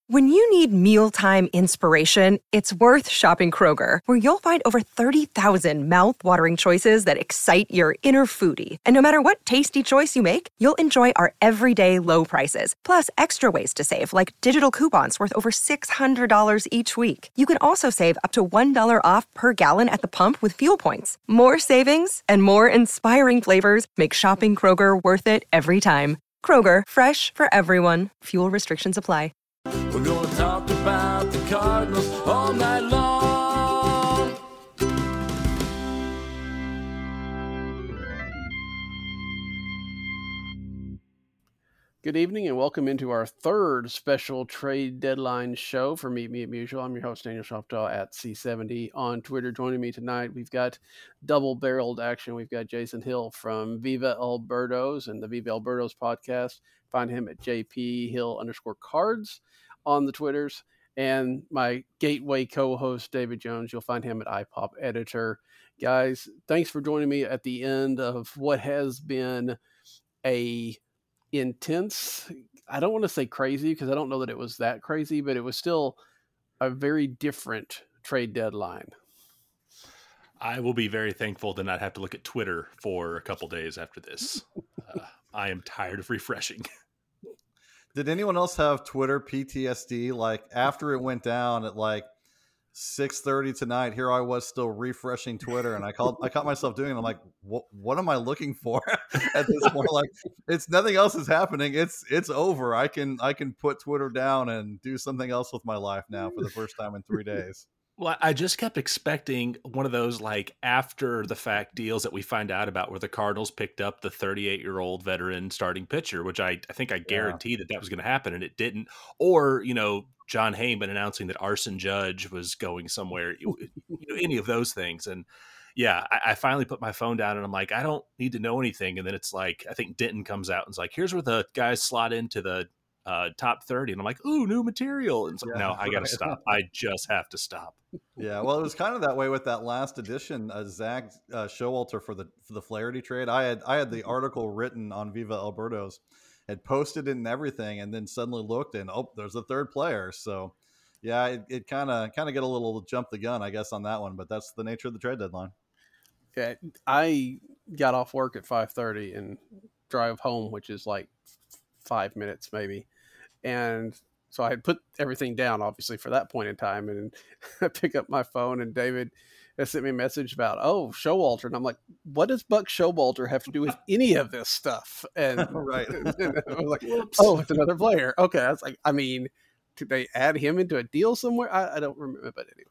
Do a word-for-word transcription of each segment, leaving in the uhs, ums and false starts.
When you need mealtime inspiration, it's worth shopping Kroger, where you'll find over thirty thousand mouth-watering choices that excite your inner foodie. And no matter what tasty choice you make, you'll enjoy our everyday low prices, plus extra ways to save, like digital coupons worth over six hundred dollars each week. You can also save up to one dollar off per gallon at the pump with fuel points. More savings and more inspiring flavors make shopping Kroger worth it every time. Kroger, fresh for everyone. Fuel restrictions apply. We're gonna talk about the Cardinals all night long. Good evening and welcome into our third special trade deadline show for Meet Me at Musial. I'm your host, Daniel Shoptaw at C seventy on Twitter. Joining me tonight, we've got double-barreled action. We've got Jason Hill from Viva Alberto's and the Viva Alberto's podcast. Find him at J P Hill underscore cards on the Twitters. And my Gateway co-host, David Jones, you'll find him at I P O P Editor. Guys, thanks for joining me at the end of what has been a intense, I don't want to say crazy because I don't know that it was that crazy, but it was still a very different trade deadline. I will be very thankful to not have to look at Twitter for a couple days after this. Uh, I am tired of refreshing. Did anyone else have Twitter P T S D? Like after it went down at like six thirty tonight, here I was still refreshing Twitter, and I called, I caught myself doing it. I'm like, what, what am I looking for at this point? Like, it's nothing else is happening. It's, it's over. I can, I can put Twitter down and do something else with my life now for the first time in three days. Well, I just kept expecting one of those like after the fact deals that we find out about where the Cardinals picked up the thirty-eight year old veteran starting pitcher, which I, I think I guaranteed yeah. that that was going to happen, and it didn't. Or, you know, John Heyman announcing that Arson Judge was going somewhere, you know, any of those things. And yeah, I, I finally put my phone down and I'm like, I don't need to know anything. And then it's like, I think Denton comes out and is like, here's where the guys slot into the uh, top thirty. And I'm like, ooh, new material. And so yeah, no, I got to stop. I just have to stop. Yeah. Well, it was kind of that way with that last edition, uh, Zach uh, Showalter for the, for the Flaherty trade. I had, I had the article written on Viva Alberto's, had posted it and everything, and then suddenly looked and oh, there's a third player. So yeah, it, it kind of kind of get a little jump the gun, I guess, on that one, but that's the nature of the trade deadline. Yeah, I got off work at five thirty and drive home, which is like five minutes maybe. And so I had put everything down, obviously, for that point in time. And I pick up my phone, and David has sent me a message about, oh, Showalter. And I'm like, what does Buck Showalter have to do with any of this stuff? And, right. and I was like, oh, it's another player. Okay. I was like, I mean, did they add him into a deal somewhere? I, I don't remember, but anyway.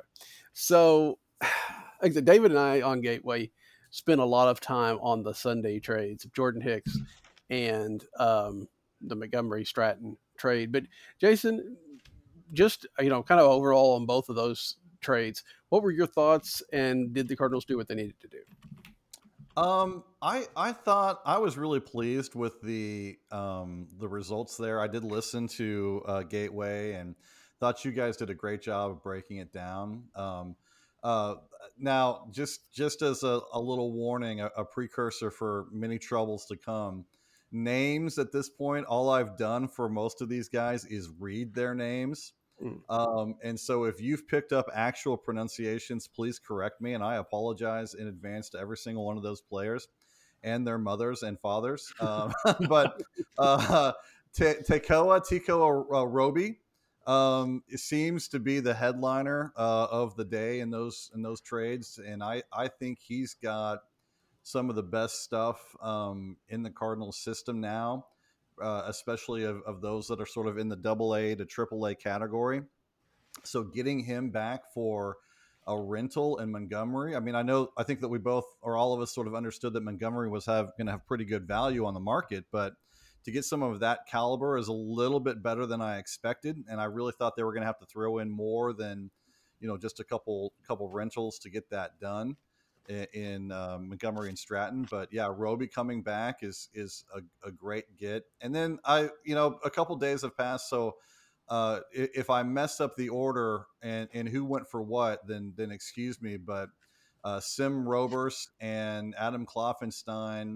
So like the David and I on Gateway spent a lot of time on the Sunday trades of Jordan Hicks and um, the Montgomery Stratton trade. But Jason, just, you know, kind of overall on both of those trades, what were your thoughts, and did the Cardinals do what they needed to do? Um, I I thought I was really pleased with the um the results there. I did listen to uh, Gateway and thought you guys did a great job of breaking it down. Um, uh, now just just as a, a little warning, a, a precursor for many troubles to come. Names at this point, all I've done for most of these guys is read their names. Mm. Um, and so if you've picked up actual pronunciations, please correct me. And I apologize in advance to every single one of those players and their mothers and fathers. Um, but uh, Te- Tekoa, Tico uh, Roby um, seems to be the headliner uh, of the day in those in those trades. And I, I think he's got some of the best stuff um, in the Cardinals system now. Uh, especially of, of those that are sort of in the double A to triple A category. So getting him back for a rental in Montgomery. I mean, I know, I think that we both, or all of us sort of understood that Montgomery was have going to have pretty good value on the market, but to get some of that caliber is a little bit better than I expected. And I really thought they were going to have to throw in more than, you know, just a couple, couple rentals to get that done in uh, Montgomery and Stratton. But yeah, Roby coming back is is a, a great get. And then I, you know, a couple days have passed, so uh, if I mess up the order and, and who went for what, then then excuse me. But uh, Sim Robers and Adam Kloffenstein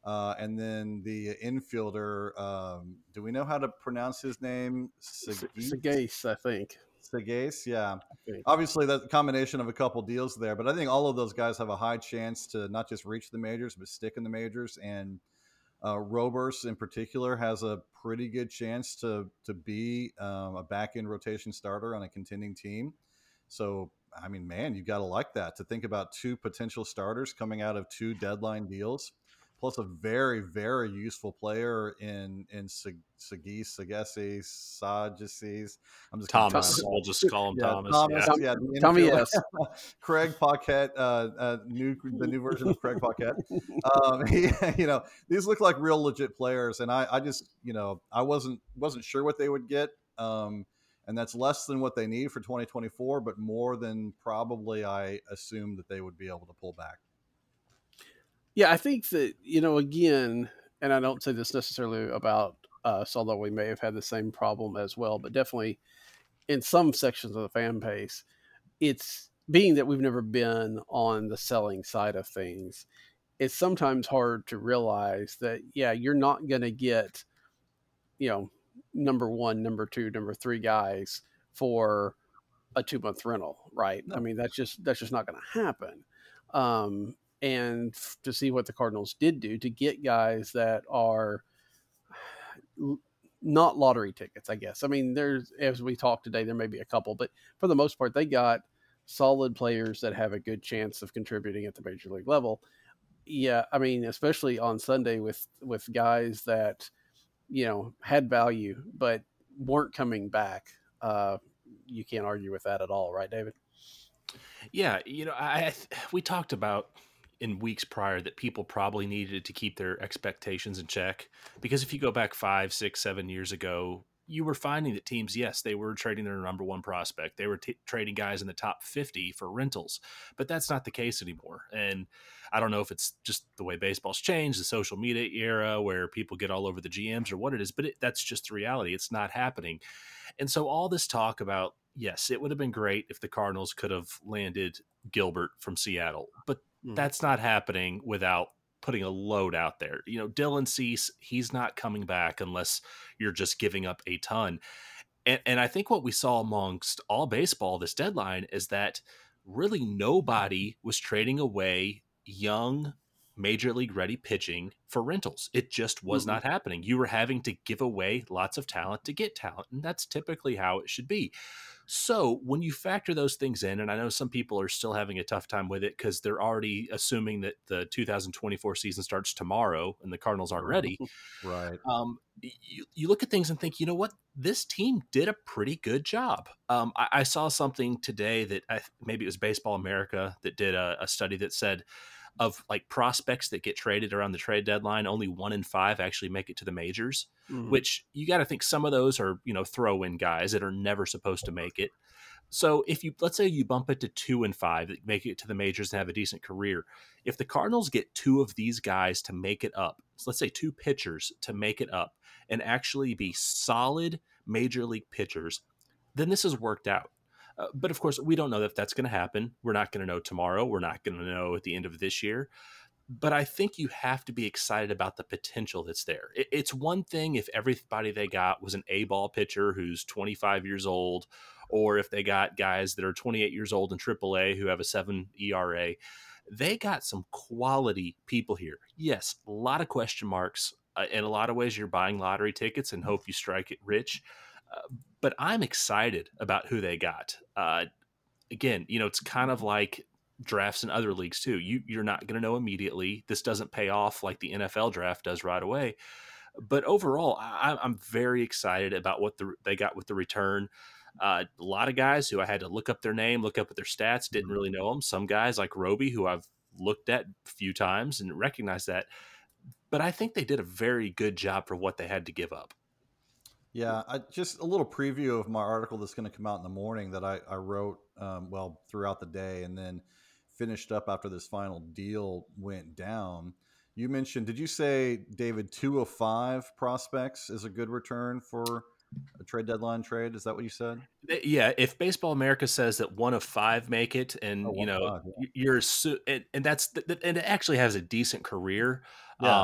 Uh, and then the infielder, um, do we know how to pronounce his name? S- Sagase? Sagase, I think. Sagase, yeah. I think. Obviously, that's a combination of a couple deals there, but I think all of those guys have a high chance to not just reach the majors, but stick in the majors. And uh, Roberts in particular has a pretty good chance to to be um, a back end rotation starter on a contending team. So, I mean, man, you got to like that to think about two potential starters coming out of two deadline deals, plus a very, very useful player in in Sagase, Sagase, Sages. I'm just going to try. Thomas. We'll just call him Yeah, Thomas. Thomas. Yeah. Tom- Yeah, the Tommy infielder. S. Craig Paquette, uh, uh, new the new version of Craig Paquette. Um, he, you know, these look like real legit players, and I, I just, you know, I wasn't wasn't sure what they would get, um, and that's less than what they need for twenty twenty-four, but more than probably I assumed that they would be able to pull back. Yeah, I think that, you know, again, and I don't say this necessarily about us, although we may have had the same problem as well, but definitely in some sections of the fan base, it's being that we've never been on the selling side of things. It's sometimes hard to realize that, yeah, you're not going to get, you know, number one, number two, number three guys for a two month rental, right? No. I mean, that's just, that's just not going to happen. Um, and f- to see what the Cardinals did do to get guys that are l- not lottery tickets, I guess. I mean, there's, as we talked today, there may be a couple, but for the most part, they got solid players that have a good chance of contributing at the major league level. Yeah, I mean, especially on Sunday with with guys that, you know, had value but weren't coming back. Uh, you can't argue with that at all, right, David? Yeah, you know, I, I we talked about in weeks prior that people probably needed to keep their expectations in check, because if you go back five, six, seven years ago, you were finding that teams, yes, they were trading their number one prospect. They were t- trading guys in the top fifty for rentals, but that's not the case anymore. And I don't know if it's just the way baseball's changed, the social media era where people get all over the G Ms or what it is, but it, that's just the reality. It's not happening. And so all this talk about, yes, it would have been great if the Cardinals could have landed Gilbert from Seattle, but Mm. that's not happening without putting a load out there. You know, Dylan Cease, he's not coming back unless you're just giving up a ton. And, and I think what we saw amongst all baseball this deadline is that really nobody was trading away young major league ready pitching for rentals. It just was Mm-mm. not happening. You were having to give away lots of talent to get talent, and that's typically how it should be. So when you factor those things in, and I know some people are still having a tough time with it because they're already assuming that the two thousand twenty-four season starts tomorrow and the Cardinals aren't ready. Right. Um, you, you look at things and think, you know what, this team did a pretty good job. Um, I, I saw something today that I, maybe it was Baseball America that did a, a study that said of like prospects that get traded around the trade deadline, only one in five actually make it to the majors, Mhm. which you got to think some of those are, you know, throw in guys that are never supposed to make it. So if you, let's say you bump it to two and five that make it to the majors and have a decent career. If the Cardinals get two of these guys to make it up, so let's say two pitchers to make it up and actually be solid major league pitchers, then this has worked out. Uh, but of course, we don't know if that's going to happen. We're not going to know tomorrow. We're not going to know at the end of this year. But I think you have to be excited about the potential that's there. It, it's one thing if everybody they got was an A-ball pitcher who's twenty-five years old, or if they got guys that are twenty-eight years old in triple A who have a seven E R A. They got some quality people here. Yes, a lot of question marks. Uh, in a lot of ways, you're buying lottery tickets and hope you strike it rich. Uh, but I'm excited about who they got. Uh, again, you know, it's kind of like drafts in other leagues too. You, you're not going to know immediately. This doesn't pay off like the N F L draft does right away. But overall, I, I'm very excited about what the, they got with the return. Uh, a lot of guys who I had to look up their name, look up at their stats, didn't really know them. Some guys like Roby, who I've looked at a few times and recognized that. But I think they did a very good job for what they had to give up. Yeah, I, just a little preview of my article that's going to come out in the morning that I, I wrote, um, well, throughout the day and then finished up after this final deal went down. You mentioned, did you say, David, two of five prospects is a good return for a trade deadline trade? Is that what you said? Yeah, if Baseball America says that one of five make it, and Oh, you know one of five, yeah. you're, and, and that's and it actually has a decent carear. Yeah. Um,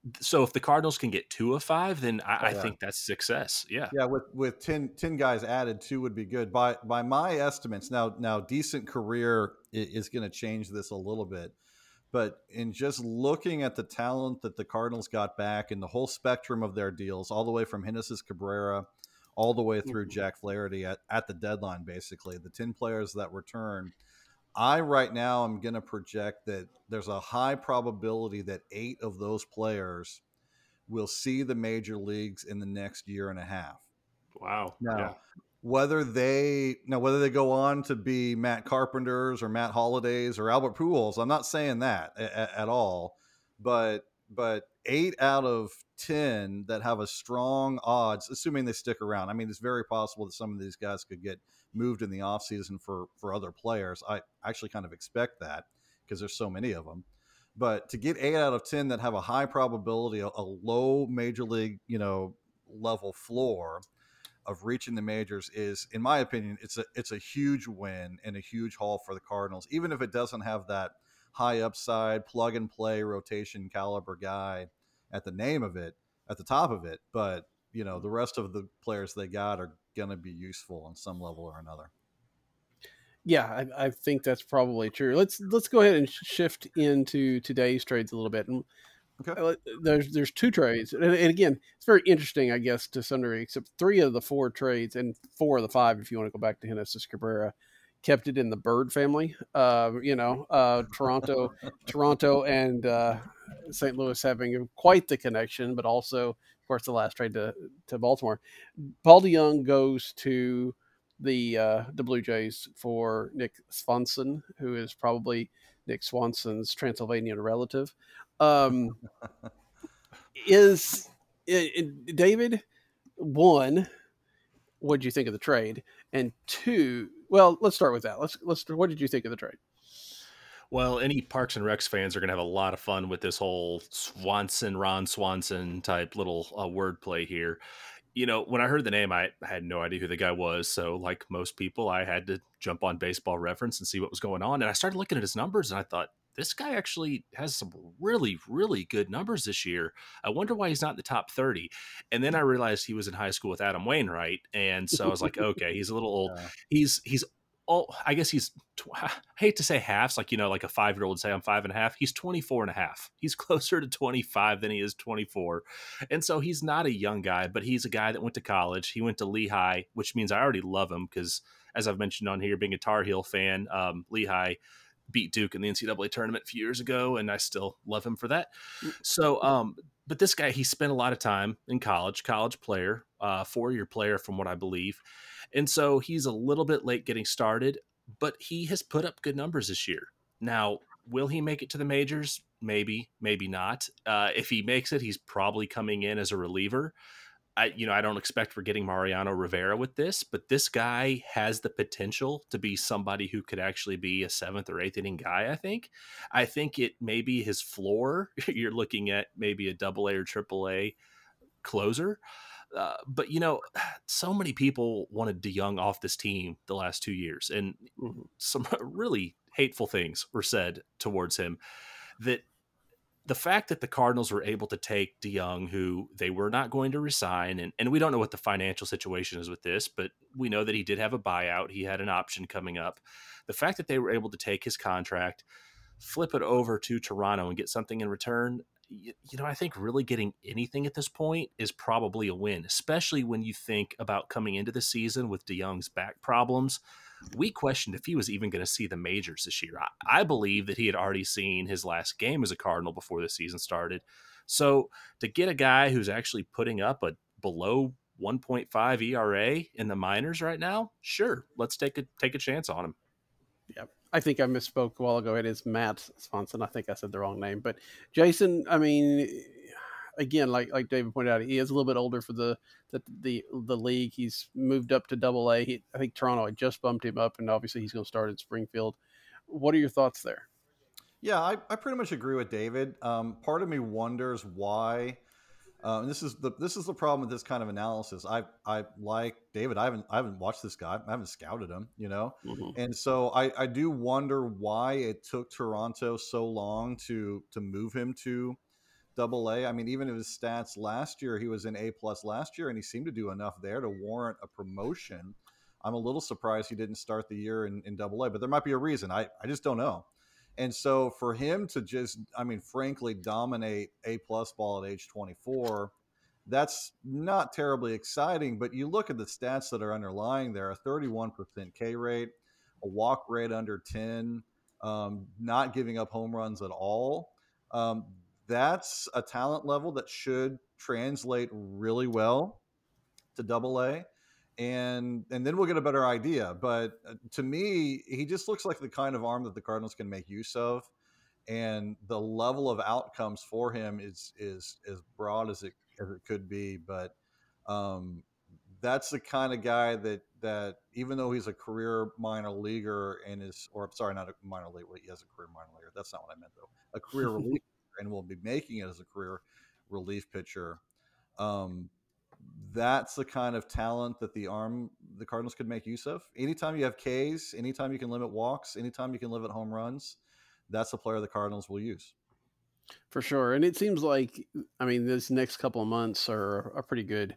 So if the Cardinals can get two of five, then I, Oh, I yeah. think that's success. Yeah. Yeah, with with ten, ten guys added, two would be good. By by my estimates, now now decent career i- is going to change this a little bit. But in just looking at the talent that the Cardinals got back and the whole spectrum of their deals, all the way from Genesis Cabrera all the way through Mhm. Jack Flaherty at, at the deadline, basically, the ten players that return, I right now am going to project that there's a high probability that eight of those players will see the major leagues in the next year and a half. Wow. Now, Yeah. whether they now whether they go on to be Matt Carpenters or Matt Hollidays or Albert Pujols, I'm not saying that a- at all, but but eight out of ten that have a strong odds, assuming they stick around. I mean, it's very possible that some of these guys could get moved in the offseason for for other players. I actually kind of expect that because there's so many of them. But to get eight out of ten that have a high probability, a, a low major league, you know, level floor of reaching the majors is, in my opinion, it's a it's a huge win and a huge haul for the Cardinals, even if it doesn't have that high upside plug and play rotation caliber guy at the name of it, at the top of it. But you know, the rest of the players they got are going to be useful on some level or another. Yeah, I, I think that's probably true. Let's let's go ahead and shift into today's trades a little bit. And Okay. uh, there's there's two trades, and, and again, it's very interesting, I guess, to some degree. Except three of the four trades, and four of the five, if you want to go back to Genesis Cabrera, kept it in the Bird family. Uh, you know, uh, Toronto, Toronto, and uh, Saint Louis having quite the connection, but also, of course, the last trade to to Baltimore. Paul DeYoung goes to the uh, the Blue Jays for Nick Swanson, who is probably Nick Swanson's Transylvanian relative. Um, is it, it, David one? What did you think of the trade? And two, well, let's start with that. Let's let's. What did you think of the trade? Well, any Parks and Recs fans are going to have a lot of fun with this whole Swanson, Ron Swanson type little uh, wordplay here. You know, when I heard the name, I had no idea who the guy was. So, like most people, I had to jump on Baseball Reference and see what was going on. And I started looking at his numbers and I thought, this guy actually has some really, really good numbers this year. I wonder why he's not in the top thirty. And then I realized he was in high school with Adam Wainwright. And so I was like, okay, he's a little old. Yeah. He's, he's, Oh, I guess he's, I hate to say halves, like, you know, like a five year old say I'm five and a half. He's twenty-four and a half. He's closer to twenty-five than he is twenty-four. And so he's not a young guy, but he's a guy that went to college. He went to Lehigh, which means I already love him because, as I've mentioned on here, being a Tar Heel fan, um, Lehigh beat Duke in the N C double A tournament a few years ago, and I still love him for that. So, um, but this guy, he spent a lot of time in college, college player, uh, four-year player from what I believe. And so he's a little bit late getting started, but he has put up good numbers this year. Now, will he make it to the majors? Maybe, maybe not. Uh, if he makes it, he's probably coming in as a reliever. I, you know, I don't expect we're getting Mariano Rivera with this, but this guy has the potential to be somebody who could actually be a seventh or eighth inning guy. I think, I think it may be his floor. You're looking at maybe a double A or triple A closer. Uh, but, you know, so many people wanted DeYoung off this team the last two years, and Mhm. some really hateful things were said towards him. That the fact that the Cardinals were able to take DeYoung, who they were not going to resign, and, and we don't know what the financial situation is with this, but we know that he did have a buyout. He had an option coming up. The fact that they were able to take his contract, flip it over to Toronto and get something in return, you, you know, I think really getting anything at this point is probably a win, especially when you think about coming into the season with DeYoung's back problems. We questioned if he was even going to see the majors this year. I, I believe that he had already seen his last game as a Cardinal before the season started. So to get a guy who's actually putting up a below one point five E R A in the minors right now, sure, let's take a take a chance on him. Yeah, I think I misspoke a while ago. It is Matt Swanson. I think I said the wrong name, but Jason. I mean, again, like like David pointed out, he is a little bit older for the the the, the league. He's moved up to Double A. He, I think Toronto had just bumped him up, and obviously he's going to start in Springfield. What are your thoughts there? Yeah, I, I pretty much agree with David. Um, part of me wonders why. Um, this is the this is the problem with this kind of analysis. I I like David. I haven't I haven't watched this guy. I haven't scouted him. You know, Mm-hmm. and so I I do wonder why it took Toronto so long to to move him to double A. I mean, even in his stats last year, he was in A plus last year, and he seemed to do enough there to warrant a promotion. I'm a little surprised he didn't start the year in, in double A, but there might be a reason. I, I just don't know. And so for him to just, I mean, frankly, dominate A plus ball at age twenty-four, that's not terribly exciting. But you look at the stats that are underlying there: a thirty-one percent K rate, a walk rate under ten, um, not giving up home runs at all. Um, that's a talent level that should translate really well to double A. And and then we'll get a better idea. But uh, to me, he just looks like the kind of arm that the Cardinals can make use of, and the level of outcomes for him is is as broad as it as it could be. But um, that's the kind of guy that that even though he's a career minor leaguer and is, or I'm sorry, not a minor league, he has a career minor leaguer. That's not what I meant though. A career relief and will be making it as a career relief pitcher. Um, that's the kind of talent that the arm the Cardinals could make use of. Anytime you have Ks, anytime you can limit walks, anytime you can limit home runs, that's a player the Cardinals will use. For sure. And it seems like, I mean, this next couple of months are a pretty good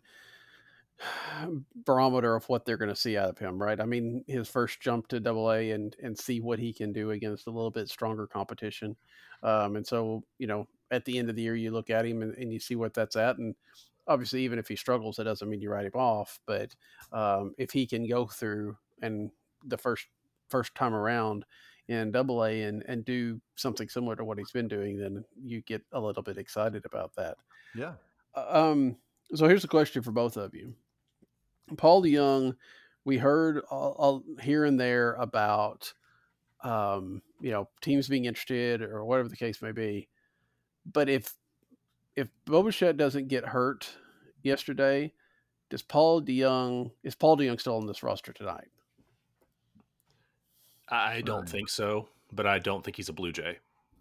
barometer of what they're going to see out of him, right? I mean, his first jump to double A and, and see what he can do against a little bit stronger competition. Um, and so, you know, at the end of the year, you look at him and, and you see what that's at. And obviously, even if he struggles, that doesn't mean you write him off. But um, if he can go through and the first first time around in double A and, and do something similar to what he's been doing, then you get a little bit excited about that. Yeah. Um, so here's a question for both of you. Paul DeJong, we heard all, all here and there about, um, you know, teams being interested or whatever the case may be. But if if Bo Bichette doesn't get hurt yesterday, does Paul DeJong is Paul DeJong still on this roster tonight? I don't think so, but I don't think he's a Blue Jay.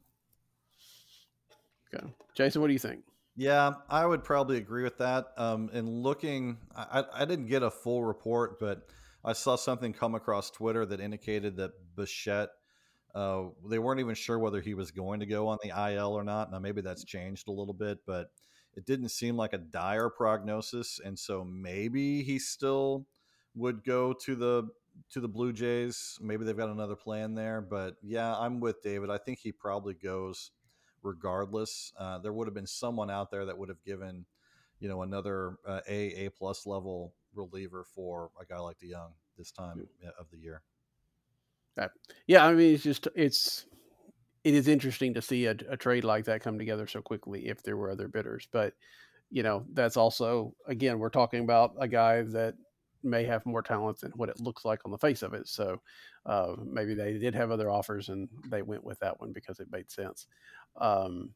Okay, Jason, what do you think? Yeah, I would probably agree with that. Um, and looking, I, I didn't get a full report, but I saw something come across Twitter that indicated that Bichette, uh, they weren't even sure whether he was going to go on the I L or not. Now, maybe that's changed a little bit, but it didn't seem like a dire prognosis. And so maybe he still would go to the to the Blue Jays. Maybe they've got another plan there. But yeah, I'm with David. I think he probably goes regardless. Uh, there would have been someone out there that would have given, you know, another uh, A, A plus level reliever for a guy like DeJong this time of the year. Okay. Yeah, I mean, it's just, it's, it is interesting to see a, a trade like that come together so quickly if there were other bidders. But, you know, that's also, again, we're talking about a guy that may have more talent than what it looks like on the face of it. So uh, maybe they did have other offers and they went with that one because it made sense. Um,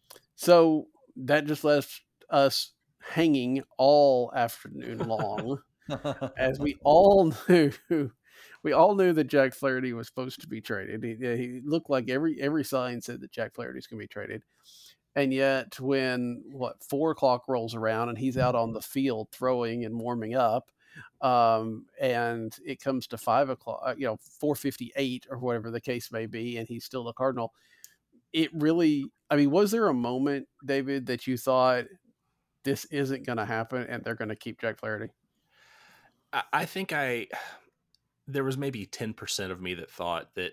so that just left us hanging all afternoon long as we all knew, we all knew that Jack Flaherty was supposed to be traded. He, he looked like every, every sign said that Jack Flaherty's going to be traded. And yet when what four o'clock rolls around and he's out on the field throwing and warming up, um, and it comes to five o'clock, you know, four fifty-eight or whatever the case may be, and he's still a Cardinal. It really, I mean, was there a moment, David, that you thought this isn't going to happen and they're going to keep Jack Flaherty? I, I think I, there was maybe ten percent of me that thought that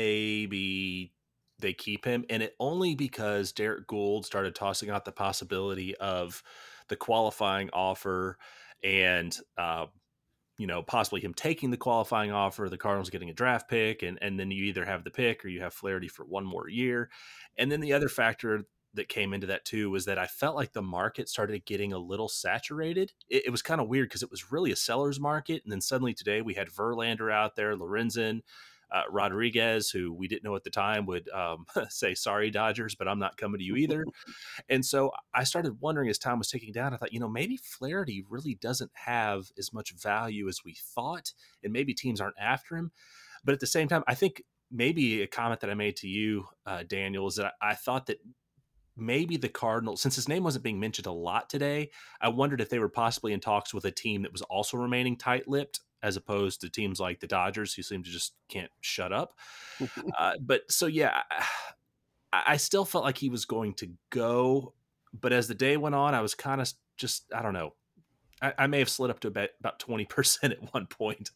maybe they keep him. And it only because Derek Gould started tossing out the possibility of the qualifying offer and, uh, you know, possibly him taking the qualifying offer, the Cardinals getting a draft pick, and, and then you either have the pick or you have Flaherty for one more year. And then the other factor that came into that too was that I felt like the market started getting a little saturated. It, it was kind of weird because it was really a seller's market. And then suddenly today we had Verlander out there, Lorenzen, uh, Rodriguez, who we didn't know at the time would um, say, sorry, Dodgers, but I'm not coming to you either. And so I started wondering as time was ticking down, I thought, you know, maybe Flaherty really doesn't have as much value as we thought, and maybe teams aren't after him. But at the same time, I think maybe a comment that I made to you, uh, Daniel, is that I, I thought that maybe the Cardinals, since his name wasn't being mentioned a lot today, I wondered if they were possibly in talks with a team that was also remaining tight-lipped, as opposed to teams like the Dodgers, who seem to just can't shut up. uh, but so, yeah, I, I still felt like he was going to go, but as the day went on, I was kind of just, I don't know. I, I may have slid up to about, about twenty percent at one point.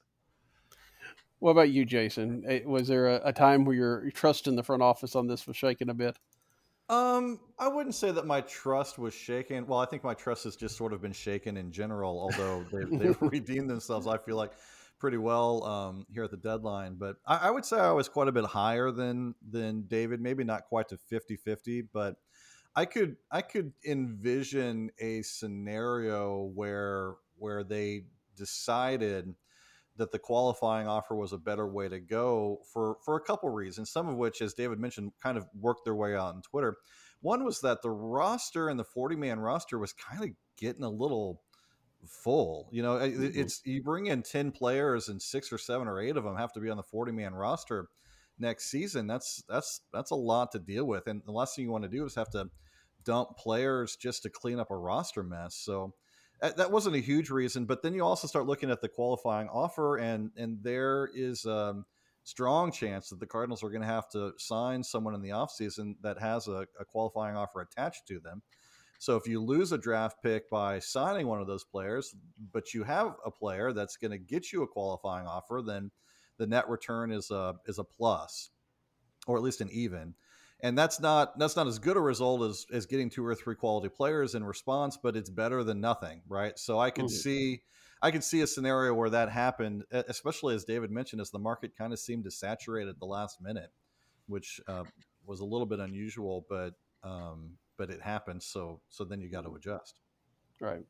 What about you, Jason? Eh, Was there a, a time where your trust in the front office on this was shaken a bit? Um, I wouldn't say that my trust was shaken. Well, I think my trust has just sort of been shaken in general, although they, they've redeemed themselves, I feel like, pretty well um, here at the deadline. But I, I would say I was quite a bit higher than than David, maybe not quite to fifty-fifty, but I could I could envision a scenario where where they decided that the qualifying offer was a better way to go for for a couple reasons, some of which, as David mentioned, kind of worked their way out on Twitter. One was that the roster and the forty-man roster was kind of getting a little full. You know, it- Mhm. it's you bring in ten players and six or seven or eight of them have to be on the forty-man roster next season. That's that's that's a lot to deal with, and the last thing you want to do is have to dump players just to clean up a roster mess. So that, that wasn't a huge reason. But then you also start looking at the qualifying offer, and and there is a strong chance that the Cardinals are going to have to sign someone in the offseason that has a, a qualifying offer attached to them. So if you lose a draft pick by signing one of those players, but you have a player that's going to get you a qualifying offer, then the net return is a is a plus, or at least an even. And that's not that's not as good a result as as getting two or three quality players in response, but it's better than nothing, right? So I could Mhm. see I could see a scenario where that happened, e- especially as David mentioned, as the market kind of seemed to saturate at the last minute, which uh, was a little bit unusual, but um, but it happened. So so then you got to adjust. Right.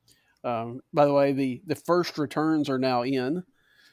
Um, by the way, the, the first returns are now in,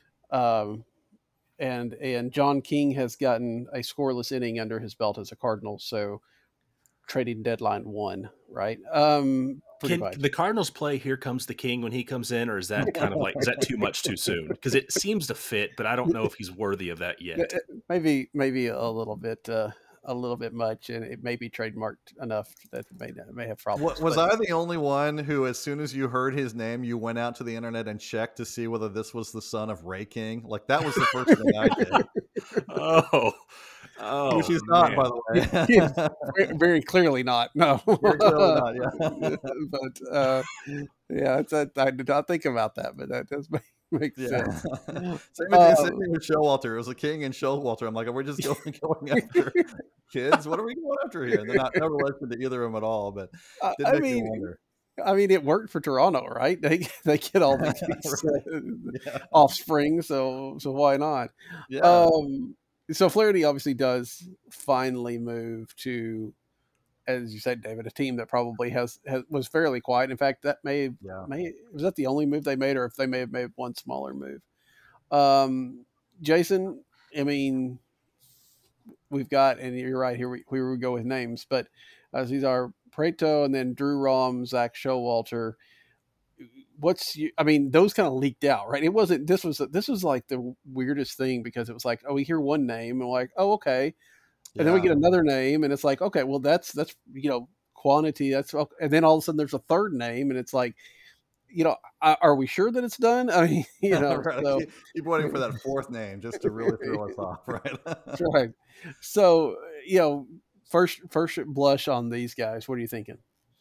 um, and and John King has gotten a scoreless inning under his belt as a Cardinal. So trading deadline one, right? Um, pretty Can much. the Cardinals play "Here Comes the King" when he comes in, or is that kind of like, is that too much too soon? Because it seems to fit, but I don't know if he's worthy of that yet. maybe maybe a little bit uh, a little bit much, and it may be trademarked enough that it may it may have problems. Wa- Was but- I the only one who, as soon as you heard his name, you went out to the internet and checked to see whether this was the son of Ray King? Like, that was the first thing I did. Oh, oh, Which he's not, man. by the way. Yes, very, very clearly not. No, Very clearly not, yeah. but uh, yeah, it's a, I did not think about that, but that does make, make Yeah. sense. Same, Um, same thing with Showalter. It was a King and Showalter. I'm like, we're just going, going after kids. What are we going after here? And they're not no relation to either of them at all, but I, did I make me mean, wonder. I mean, it worked for Toronto, right? They they get all these Right. uh, Yeah. offspring, so so why not? Yeah. Um, so Flaherty obviously does finally move to, as you said, David, a team that probably has, has was fairly quiet. In fact, that may Yeah. may was that the only move they made, or if they may have made one smaller move. Um, Jason, I mean, we've got, and you're right, here we, here we go with names, but as these are Preto and then Drew Rom, Zach Showalter. What's you, I mean, those kind of leaked out, right? It wasn't, this was, this was like the weirdest thing, because it was like, oh, we hear one name and we're like, oh, okay. And then we Yeah. get another name and it's like, okay, well, that's, that's, you know, quantity. That's, and then all of a sudden there's a third name and it's like, you know, are we sure that it's done? I mean, you know, Right. so, Keep, keep waiting for that fourth name just to really throw us off, right? that's right. So, you know, first, first blush on these guys, what are you thinking?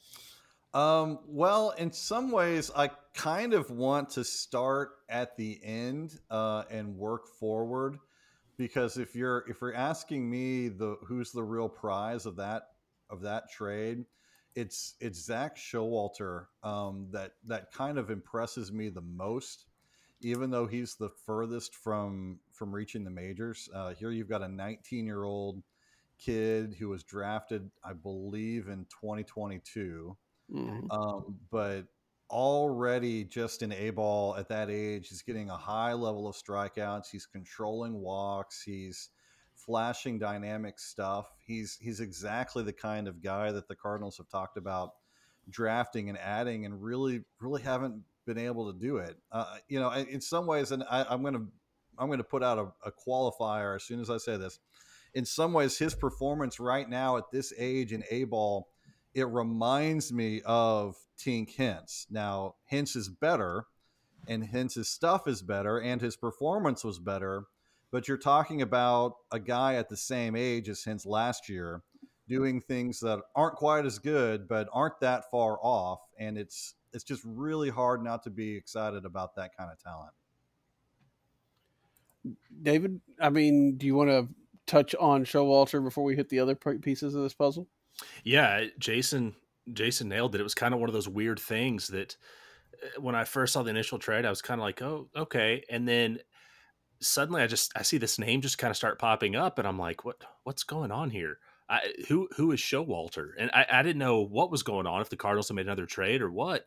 Um, well, in some ways, I kind of want to start at the end uh, and work forward, because if you're if you're asking me the who's the real prize of that of that trade, it's it's Zach Showalter um, that that kind of impresses me the most, even though he's the furthest from from reaching the majors. Uh, here you've got a nineteen year old kid who was drafted, I believe, in twenty twenty-two. Mhm. Um, but already just in A ball at that age, he's getting a high level of strikeouts. He's controlling walks. He's flashing dynamic stuff. He's he's exactly the kind of guy that the Cardinals have talked about drafting and adding, and really really haven't been able to do it. Uh, you know, in some ways, and I, I'm gonna I'm gonna put out a, a qualifier as soon as I say this. In some ways, his performance right now at this age in A ball, it reminds me of Tink Hintz. Now, Hintz is better, and Hintz's stuff is better, and his performance was better. But you're talking about a guy at the same age as Hintz last year, doing things that aren't quite as good, but aren't that far off. And it's it's just really hard not to be excited about that kind of talent. David, I mean, do you want to touch on Showalter before we hit the other pieces of this puzzle? Yeah, Jason Jason nailed it. It was kind of one of those weird things that when I first saw the initial trade, I was kind of like, oh, okay. And then suddenly I just, I see this name just kind of start popping up and I'm like, what, what's going on here? I, who, who is Showalter? And I, I didn't know what was going on, if the Cardinals had made another trade or what.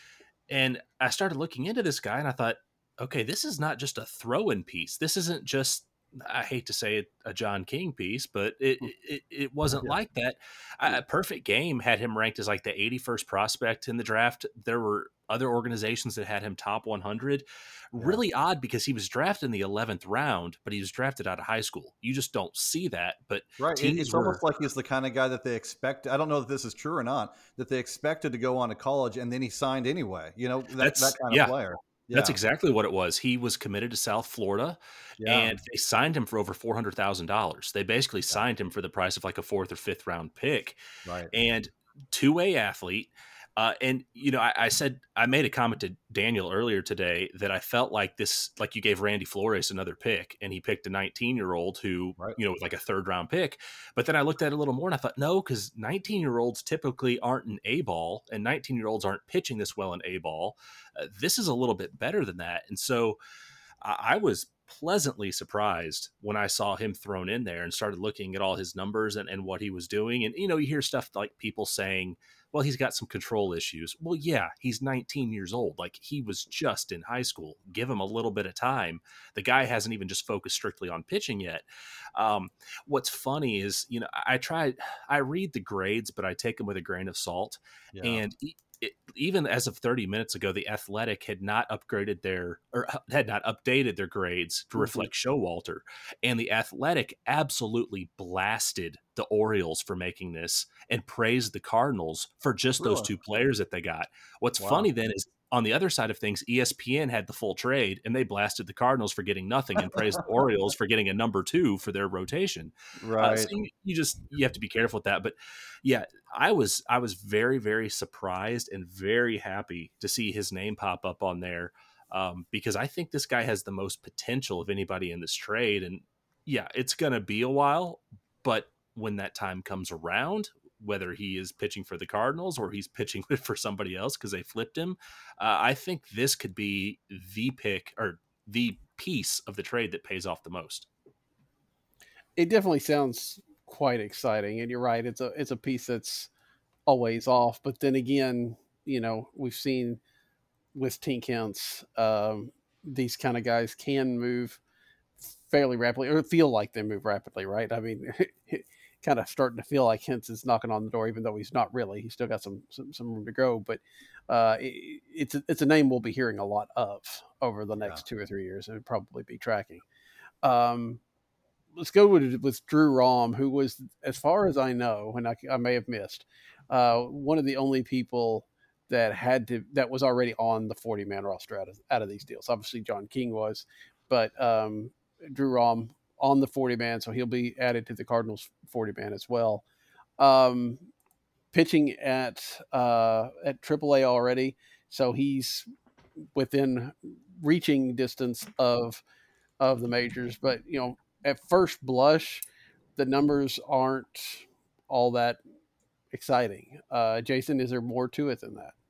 And I started looking into this guy and I thought, okay, this is not just a throw-in piece. This isn't just, I hate to say it, a John King piece, but it it, it wasn't Yeah. like that. A Perfect Game had him ranked as like the eighty-first prospect in the draft. There were other organizations that had him top one hundred. Really yeah. odd because he was drafted in the eleventh round, but he was drafted out of high school. You just don't see that. But right, it, it's were, almost like he's the kind of guy that they expect. I don't know if this is true or not, that they expected to go on to college and then he signed anyway. You know, that, that kind of yeah. player. Yeah. That's exactly what it was. He was committed to South Florida, yeah. and they signed him for over four hundred thousand dollars. They basically yeah. signed him for the price of like a fourth or fifth round pick. Right. And two-way athlete. Uh, and, you know, I, I said, I made a comment to Daniel earlier today that I felt like this, like you gave Randy Flores another pick and he picked a nineteen year old who, right. you know, with like a third round pick. But then I looked at it a little more and I thought, no, because nineteen year olds typically aren't an A ball and nineteen year olds aren't pitching this well in A ball. Uh, this is a little bit better than that. And so I, I was pleasantly surprised when I saw him thrown in there and started looking at all his numbers and, and what he was doing. And, you know, you hear stuff like people saying, well, he's got some control issues. Well, yeah, he's nineteen years old. Like, he was just in high school. Give him a little bit of time. The guy hasn't even just focused strictly on pitching yet. Um, what's funny is, you know, I try, I read the grades, but I take them with a grain of salt. Yeah. And it, it, even as of thirty minutes ago, the Athletic had not upgraded their, or had not updated their grades to reflect mm-hmm. Showalter. And the Athletic absolutely blasted the Orioles for making this and praised the Cardinals for just really? those two players that they got. What's wow. funny then is on the other side of things, E S P N had the full trade and they blasted the Cardinals for getting nothing and praised the Orioles for getting a number two for their rotation. Right. Uh, so you, you just, you have to be careful with that. But yeah, I was, I was very, very surprised and very happy to see his name pop up on there um, because I think this guy has the most potential of anybody in this trade. And yeah, it's going to be a while, but when that time comes around, whether he is pitching for the Cardinals or he's pitching for somebody else because they flipped him, uh, I think this could be the pick or the piece of the trade that pays off the most. It definitely sounds quite exciting, and you're right. It's a it's a piece that's always off, but then again, you know, we've seen with Tink Hence, um, these kind of guys can move fairly rapidly, or feel like they move rapidly, right? I mean. Kind of starting to feel like Hence is knocking on the door, even though he's not really. He's still got some some, some room to grow, but uh, it, it's a, it's a name we'll be hearing a lot of over the next yeah. two or three years, and probably be tracking. Um, let's go with, with Drew Rom, who was, as far as I know, and I, I may have missed, uh, one of the only people that had to that was already on the forty man roster out of out of these deals. Obviously, John King was, but um, Drew Rom on the forty man, so he'll be added to the Cardinals forty man as well. Um, pitching at uh, at triple A already, so he's within reaching distance of of the majors. But you know, at first blush, the numbers aren't all that exciting. Uh, Jason, is there more to it than that?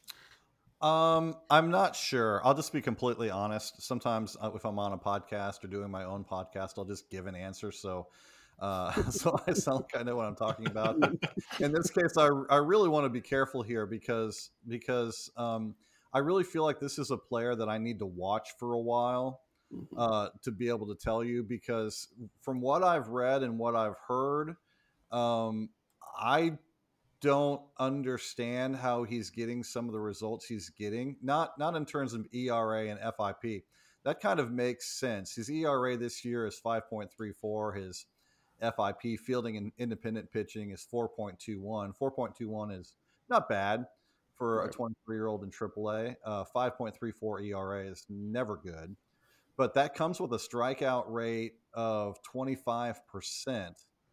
Um, I'm not sure. I'll just be completely honest. Sometimes uh, if I'm on a podcast or doing my own podcast, I'll just give an answer. So, uh, so I sound like I know what I'm talking about. But in this case, I, I really want to be careful here because, because, um, I really feel like this is a player that I need to watch for a while, uh, to be able to tell you, because from what I've read and what I've heard, um, I don't understand how he's getting some of the results he's getting. Not not in terms of E R A and F I P. That kind of makes sense. His E R A this year is five point three four. His F I P, fielding and independent pitching, is four point two one. four point two one is not bad for right. a twenty-three-year-old in triple A. Uh, five point three four E R A is never good. But that comes with a strikeout rate of twenty-five percent.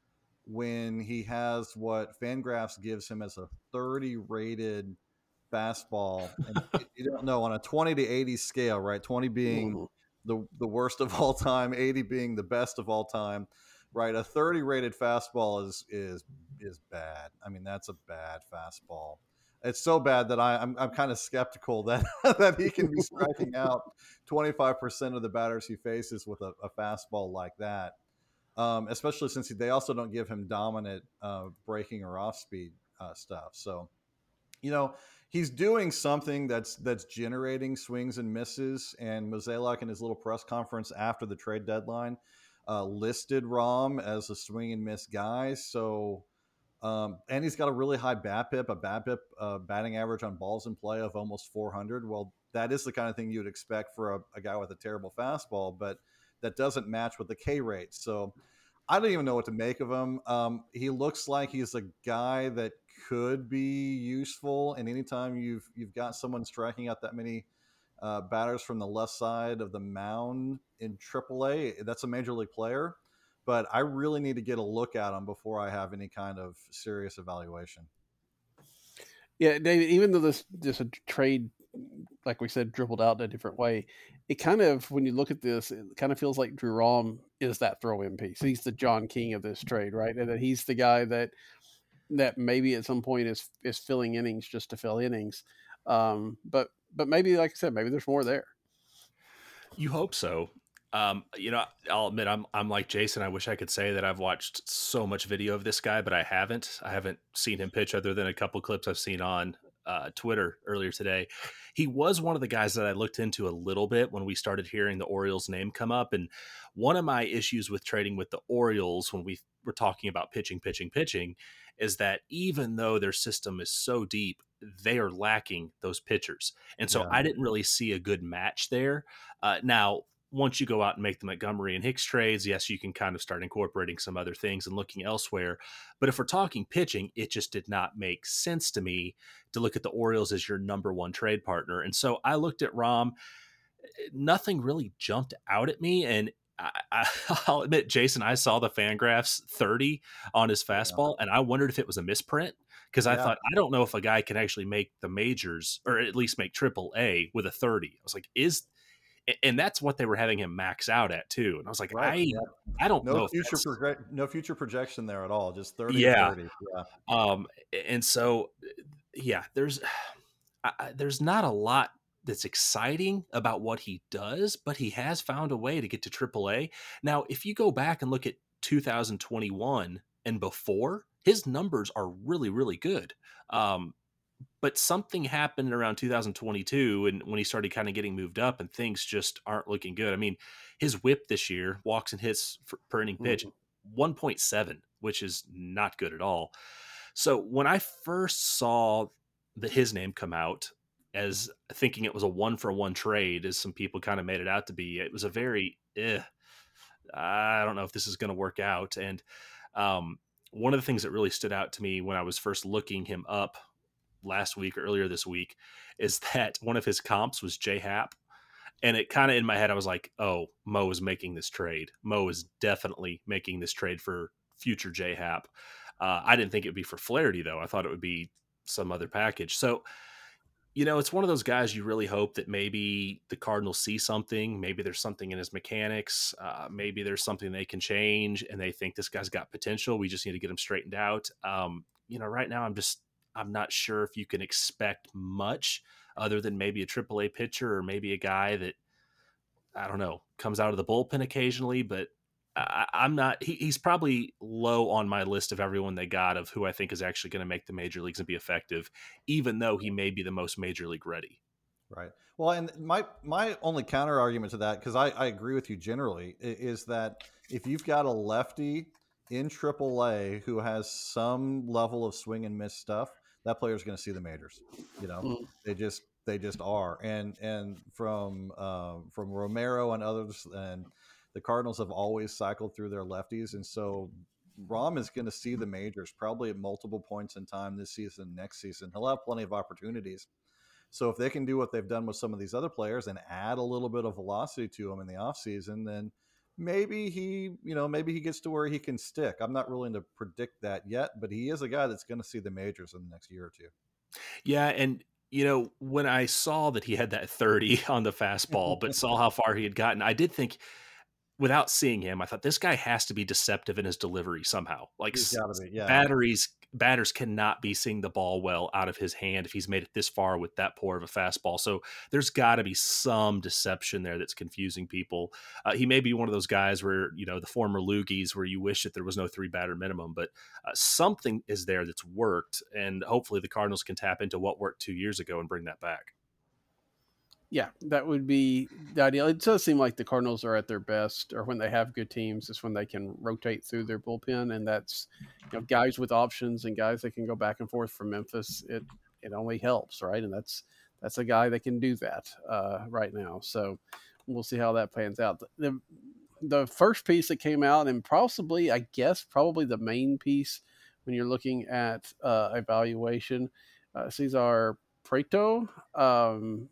when he has what Fangraphs gives him as a thirty rated fastball. And you don't know, on a twenty to eighty scale, right? twenty being Mhm. the, the worst of all time, eighty being the best of all time, right? A thirty rated fastball is, is, is bad. I mean, that's a bad fastball. It's so bad that I, I'm, I'm kind of skeptical that, that he can be striking out twenty-five percent of the batters he faces with a, a fastball like that. Um, especially since they also don't give him dominant uh, breaking or off speed uh, stuff. So, you know, he's doing something that's that's generating swings and misses. And Mozeliak in his little press conference after the trade deadline uh, listed Rom as a swing and miss guy. So, um, and he's got a really high BABIP, a BABIP uh, batting average on balls in play of almost four hundred. Well, that is the kind of thing you'd expect for a, a guy with a terrible fastball, but that doesn't match with the K rate. So I don't even know what to make of him. Um, he looks like he's a guy that could be useful. And anytime you've you've got someone striking out that many uh, batters from the left side of the mound in triple A, that's a major league player. But I really need to get a look at him before I have any kind of serious evaluation. Yeah, David, even though this this a trade, like we said, dribbled out in a different way, it kind of, when you look at this, it kind of feels like Drew Rom is that throw-in piece. He's the John King of this trade, right? And that he's the guy that that maybe at some point is is filling innings just to fill innings. Um, but but maybe, like I said, maybe there's more there. You hope so. Um, you know, I'll admit I'm I'm like Jason. I wish I could say that I've watched so much video of this guy, but I haven't. I haven't seen him pitch other than a couple clips I've seen on uh, Twitter earlier today. He was one of the guys that I looked into a little bit when we started hearing the Orioles name come up. And one of my issues with trading with the Orioles when we were talking about pitching, pitching, pitching, is that even though their system is so deep, they are lacking those pitchers. And so Yeah. I didn't really see a good match there. Uh, now, once you go out and make the Montgomery and Hicks trades, yes, you can kind of start incorporating some other things and looking elsewhere. But if we're talking pitching, it just did not make sense to me to look at the Orioles as your number one trade partner. And so I looked at Rom. Nothing really jumped out at me. And I, I, I'll admit, Jason, I saw the Fangraphs thirty on his fastball, yeah. and I wondered if it was a misprint. Because I yeah. thought, I don't know if a guy can actually make the majors, or at least make triple A with a thirty. I was like, is... And that's what they were having him max out at too. And I was like, right. I, yeah. I don't no know. Future proje- no future projection there at all. Just thirty. Yeah. thirty. Yeah. Um. And so, yeah, there's, I, there's not a lot that's exciting about what he does, but he has found a way to get to triple A. Now, if you go back and look at two thousand twenty-one and before, his numbers are really, really good. Um, But something happened around two thousand twenty-two, and when he started kind of getting moved up, and things just aren't looking good. I mean, his whip this year, walks and hits for, per inning pitch, mm-hmm. one point seven, which is not good at all. So when I first saw the, his name come out, as thinking it was a one for one trade, as some people kind of made it out to be, it was a very, eh, I don't know if this is going to work out. And um, one of the things that really stood out to me when I was first looking him up last week or earlier this week is that one of his comps was J Happ. And it kind of in my head, I was like, oh, Mo is making this trade. Mo is definitely making this trade for future J Happ. Uh, I didn't think it would be for Flaherty, though. I thought it would be some other package. So, you know, it's one of those guys you really hope that maybe the Cardinals see something. Maybe there's something in his mechanics. Uh, maybe there's something they can change, and they think this guy's got potential. We just need to get him straightened out. Um, you know, right now I'm just, I'm not sure if you can expect much other than maybe a triple A pitcher or maybe a guy that, I don't know, comes out of the bullpen occasionally, but I, I'm not, he, he's probably low on my list of everyone they got of who I think is actually going to make the major leagues and be effective, even though he may be the most major league ready. Right. Well, and my, my only counter argument to that, because I, I agree with you generally, is that if you've got a lefty in triple A who has some level of swing and miss stuff, that player is going to see the majors. You know, mm. they just they just are. And and from uh, from Romero and others, and the Cardinals have always cycled through their lefties, and so Rom is going to see the majors probably at multiple points in time this season, next season. He'll have plenty of opportunities. So if they can do what they've done with some of these other players and add a little bit of velocity to them in the offseason, then maybe he, you know, maybe he gets to where he can stick. I'm not willing to predict that yet, but he is a guy that's going to see the majors in the next year or two. Yeah, and you know, when I saw that he had that thirty on the fastball, but saw how far he had gotten, I did think, without seeing him, I thought this guy has to be deceptive in his delivery somehow. Like He's got to be, yeah. batteries, batters cannot be seeing the ball well out of his hand if he's made it this far with that poor of a fastball. So there's got to be some deception there that's confusing people. Uh, he may be one of those guys where, you know, the former loogies where you wish that there was no three batter minimum, but uh, something is there that's worked, and hopefully the Cardinals can tap into what worked two years ago and bring that back. Yeah, that would be the ideal. It does seem like the Cardinals are at their best, or when they have good teams, is when they can rotate through their bullpen, and that's, you know, guys with options and guys that can go back and forth from Memphis. It it only helps, right? And that's that's a guy that can do that uh, right now. So we'll see how that pans out. The the first piece that came out, and possibly, I guess, probably the main piece when you're looking at uh, evaluation, uh, Cesar Prieto. Um,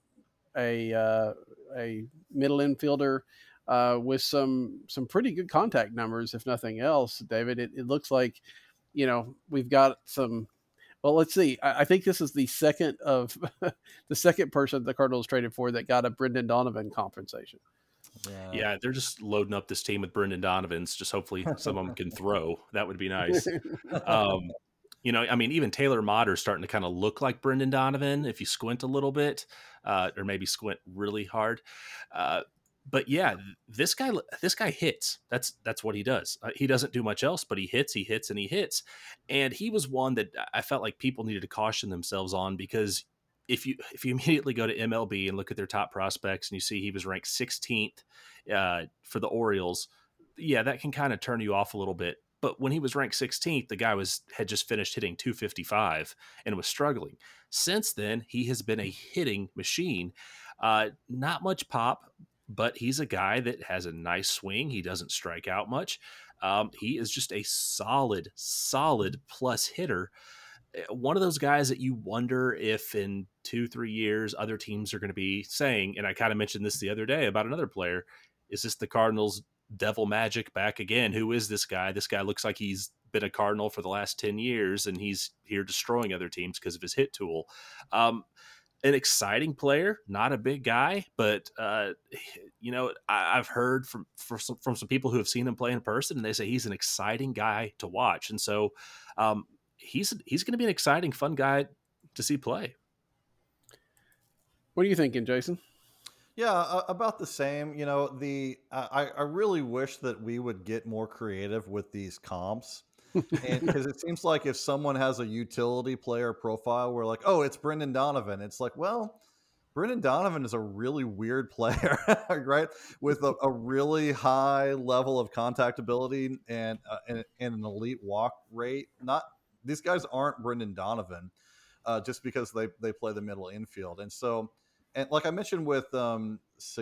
a uh, a middle infielder uh, with some some pretty good contact numbers, if nothing else, David. It, it looks like, you know, we've got some. Well, let's see. I, I think this is the second of the second person the Cardinals traded for that got a Brendan Donovan compensation. Yeah. yeah, they're just loading up this team with Brendan Donovans. Just hopefully some of them can throw. That would be nice. Um, You know, I mean, even Taylor Motter is starting to kind of look like Brendan Donovan if you squint a little bit, uh, or maybe squint really hard. Uh, but yeah, this guy, this guy hits. That's that's what he does. Uh, he doesn't do much else, but he hits, he hits, and he hits. And he was one that I felt like people needed to caution themselves on, because if you if you immediately go to M L B and look at their top prospects and you see he was ranked sixteenth uh, for the Orioles, yeah, that can kind of turn you off a little bit. But when he was ranked sixteenth, the guy was had just finished hitting two fifty-five and was struggling. Since then, he has been a hitting machine. Uh, not much pop, but he's a guy that has a nice swing. He doesn't strike out much. Um, he is just a solid, solid plus hitter. One of those guys that you wonder if in two, three years, other teams are going to be saying, and I kind of mentioned this the other day about another player, is this the Cardinals' Devil Magic back again? Who is this guy? This guy looks like he's been a Cardinal for the last ten years, and he's here destroying other teams because of his hit tool. Um, an exciting player, not a big guy, but uh, you know, I, I've heard from from some, from some people who have seen him play in person, and they say he's an exciting guy to watch. And so um, he's he's going to be an exciting, fun guy to see play. What are you thinking, Jason? Yeah, uh, about the same. You know, the I, I really wish that we would get more creative with these comps, because it seems like if someone has a utility player profile, we're like, oh, it's Brendan Donovan. It's like, well, Brendan Donovan is a really weird player, right? With a, a really high level of contactability and, uh, and and an elite walk rate. Not these guys aren't Brendan Donovan, uh, just because they they play the middle infield, and so. And like I mentioned with um,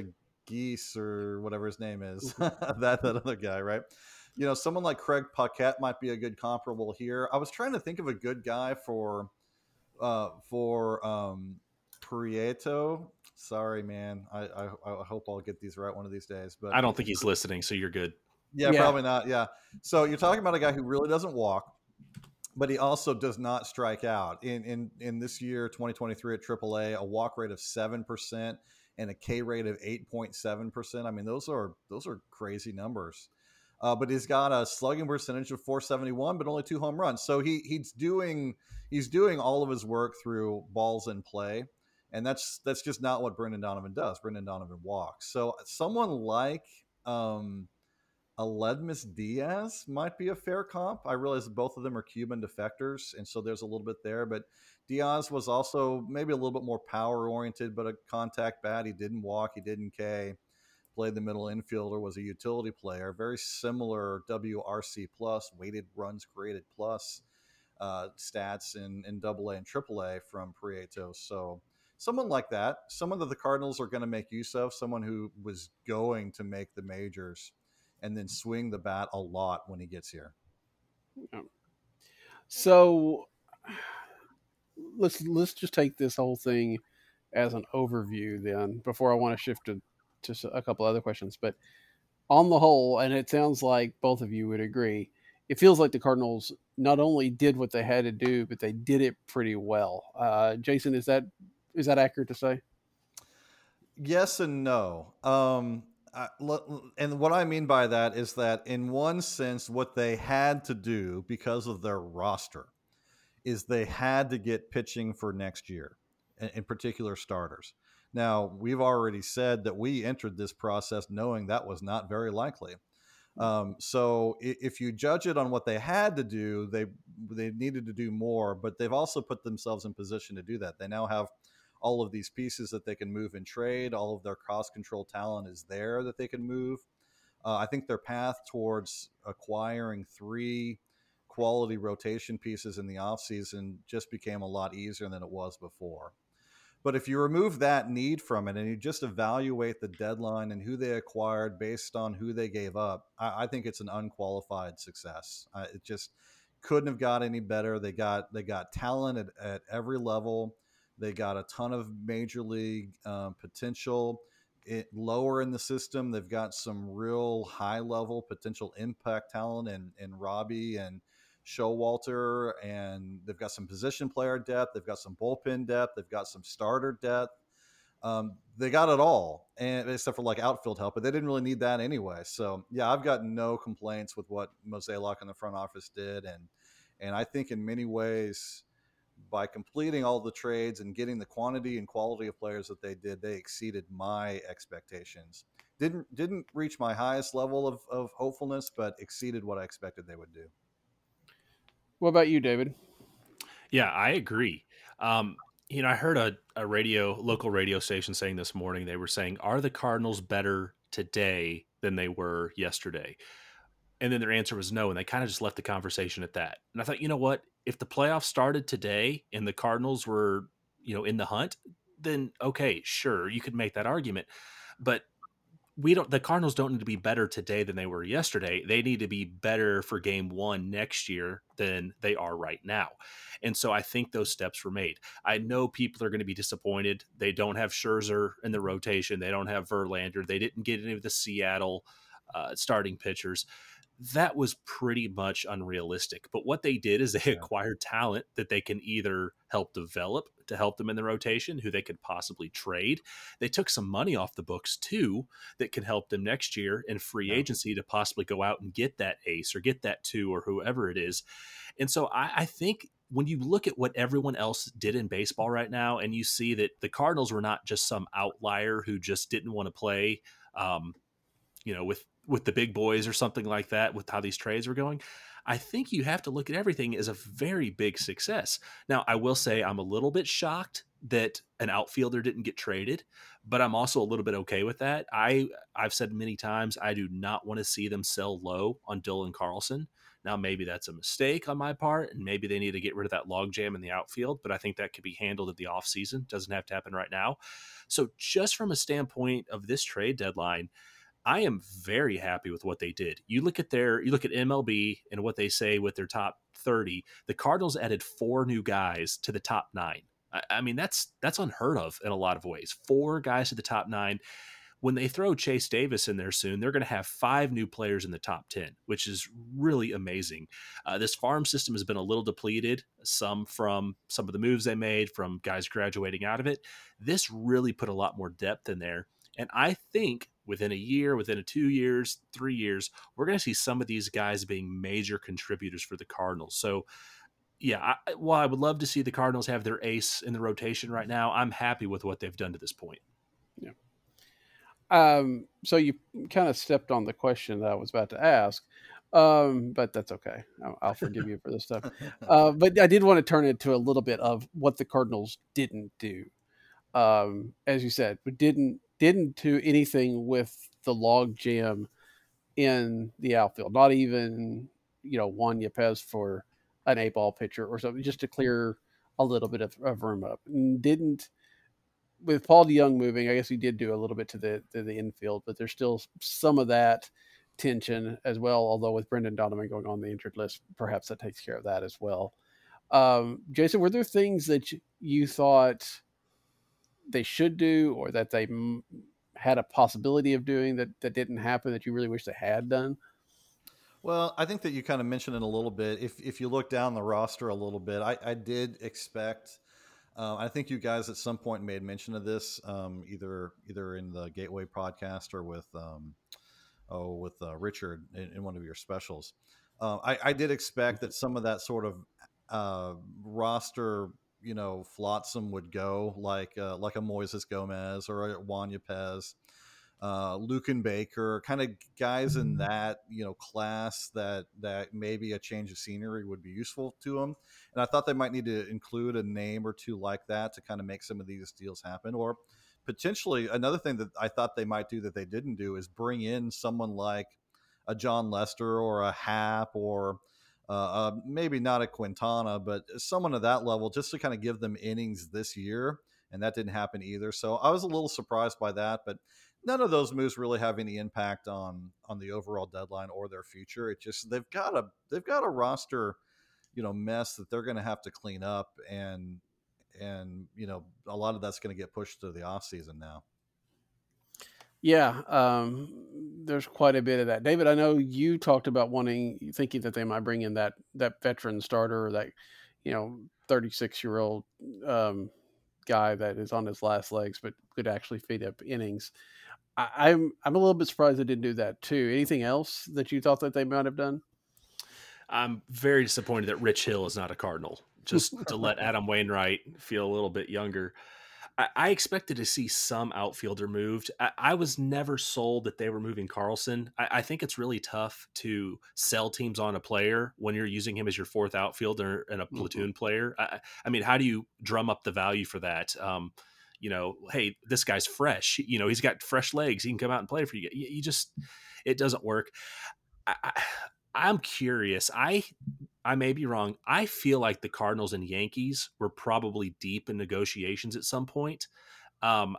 Sagis or whatever his name is, that, that other guy, right? You know, someone like Craig Paquette might be a good comparable here. I was trying to think of a good guy for uh, for um, Prieto. Sorry, man. I, I I hope I'll get these right one of these days. But I don't think he's listening, so you're good. Yeah, yeah, probably not. Yeah. So you're talking about a guy who really doesn't walk, but he also does not strike out. In in in this year, twenty twenty-three at triple A, a walk rate of seven percent and a K rate of eight point seven percent. I mean, those are those are crazy numbers. Uh, but he's got a slugging percentage of four seventy-one, but only two home runs. So he he's doing he's doing all of his work through balls in play, and that's that's just not what Brendan Donovan does. Brendan Donovan walks. So someone like um, Aledmus Diaz might be a fair comp. I realize both of them are Cuban defectors, and so there's a little bit there. But Diaz was also maybe a little bit more power-oriented, but a contact bat. He didn't walk. He didn't K. Played the middle infielder, was a utility player. Very similar W R C plus, weighted runs created plus uh, stats in, in double A and triple A from Prieto. So someone like that, someone that the Cardinals are going to make use of, someone who was going to make the majors and then swing the bat a lot when he gets here. Yeah. So let's let's just take this whole thing as an overview then, before I want to shift to, to a couple other questions. But on the whole, and it sounds like both of you would agree, it feels like the Cardinals not only did what they had to do, but they did it pretty well. Uh, Jason, is that is that accurate to say? Yes and no. Um, I, and what I mean by that is that, in one sense, what they had to do because of their roster is they had to get pitching for next year, in, in particular starters. Now, we've already said that we entered this process knowing that was not very likely. Um, so if you judge it on what they had to do, they they needed to do more, but they've also put themselves in position to do that. They now have all of these pieces that they can move and trade. All of their cross control talent is there that they can move. Uh, I think their path towards acquiring three quality rotation pieces in the offseason just became a lot easier than it was before. But if you remove that need from it and you just evaluate the deadline and who they acquired based on who they gave up, I, I think it's an unqualified success. Uh, it just couldn't have got any better. They got they got talent at, at every level. They got a ton of major league um, potential. It, lower in the system, they've got some real high level potential impact talent in, in Robbie and Showalter, and they've got some position player depth. They've got some bullpen depth. They've got some starter depth. Um, they got it all, and except for like outfield help, but they didn't really need that anyway. So yeah, I've got no complaints with what Mozeliak in the front office did, and and I think in many ways, by completing all the trades and getting the quantity and quality of players that they did, they exceeded my expectations. Didn't didn't reach my highest level of, of hopefulness, but exceeded what I expected they would do. What about you, David? Yeah, I agree. Um, you know, I heard a, a radio, local radio station saying this morning, they were saying, are the Cardinals better today than they were yesterday? And then their answer was no. And they kind of just left the conversation at that. And I thought, you know what? If the playoffs started today and the Cardinals were, you know, in the hunt, then okay, sure, you could make that argument. But we don't, the Cardinals don't need to be better today than they were yesterday. They need to be better for game one next year than they are right now. And so I think those steps were made. I know people are going to be disappointed. They don't have Scherzer in the rotation. They don't have Verlander. They didn't get any of the Seattle uh, starting pitchers. That was pretty much unrealistic. But what they did is they Yeah. acquired talent that they can either help develop to help them in the rotation, who they could possibly trade. They took some money off the books too that can help them next year in free Yeah. agency to possibly go out and get that ace or get that two or whoever it is. And so I, I think when you look at what everyone else did in baseball right now, and you see that the Cardinals were not just some outlier who just didn't want to play, um, you know, with with the big boys or something like that, with how these trades were going, I think you have to look at everything as a very big success. Now, I will say I'm a little bit shocked that an outfielder didn't get traded, but I'm also a little bit okay with that. I, I've said many times, I do not want to see them sell low on Dylan Carlson. Now, maybe that's a mistake on my part, and maybe they need to get rid of that logjam in the outfield, but I think that could be handled at the offseason. Doesn't have to happen right now. So just from a standpoint of this trade deadline, I am very happy with what they did. You look at their, you look at M L B and what they say with their top thirty. The Cardinals added four new guys to the top nine. I, I mean, that's that's unheard of in a lot of ways. Four guys to the top nine. When they throw Chase Davis in there soon, they're going to have five new players in the top ten, which is really amazing. Uh, this farm system has been a little depleted, some from some of the moves they made, from guys graduating out of it. This really put a lot more depth in there. And I think within a year, within a two years, three years, we're going to see some of these guys being major contributors for the Cardinals. So, yeah, I, while I would love to see the Cardinals have their ace in the rotation right now, I'm happy with what they've done to this point. Yeah. Um, so you kind of stepped on the question that I was about to ask, um, but that's okay. I'll, I'll forgive you for this stuff. Uh, but I did want to turn it to a little bit of what the Cardinals didn't do. Um, as you said, we didn't didn't do anything with the log jam in the outfield. Not even, you know, Juan Yepez for an eight ball pitcher or something, just to clear a little bit of, of room up. And didn't, with Paul DeJong moving, I guess he did do a little bit to the to the infield, but there's still some of that tension as well. Although with Brendan Donovan going on the injured list, perhaps that takes care of that as well. Um, Jason, were there things that you thought they should do or that they m- had a possibility of doing that that didn't happen that you really wish they had done? Well, I think that you kind of mentioned it a little bit. If if you look down the roster a little bit, I, I did expect. Uh, I think you guys at some point made mention of this, um, either either in the Gateway podcast or with um, oh with uh, Richard in, in one of your specials. Uh, I, I did expect that some of that sort of uh, roster, you know, flotsam would go, like uh, like a Moises Gomez or a Juan Yepes, uh, Lucan Baker, kind of guys in that, you know, class that that maybe a change of scenery would be useful to them. And I thought they might need to include a name or two like that to kind of make some of these deals happen. Or potentially another thing that I thought they might do that they didn't do is bring in someone like a John Lester or a Hap or uh, uh, maybe not a Quintana, but someone of that level, just to kind of give them innings this year. And that didn't happen either. So I was a little surprised by that, but none of those moves really have any impact on on the overall deadline or their future. It just they've got a they've got a roster, you know, mess that they're going to have to clean up, and and you know a lot of that's going to get pushed to the off season now. Yeah, um, there's quite a bit of that. David, I know you talked about wanting, thinking that they might bring in that that veteran starter, or that, you know, thirty-six year old um, guy that is on his last legs, but could actually feed up innings. I, I'm I'm a little bit surprised they didn't do that too. Anything else that you thought that they might have done? I'm very disappointed that Rich Hill is not a Cardinal, just to let Adam Wainwright feel a little bit younger. I, I expected to see some outfielder moved. I, I was never sold that they were moving Carlson. I, I think it's really tough to sell teams on a player when you're using him as your fourth outfielder and a platoon mm-hmm. player. I, I mean, how do you drum up the value for that? Um, you know, hey, this guy's fresh. You know, he's got fresh legs. He can come out and play for you. You, you just, it doesn't work. I, I, I'm curious. I I may be wrong. I feel like the Cardinals and Yankees were probably deep in negotiations at some point. Um,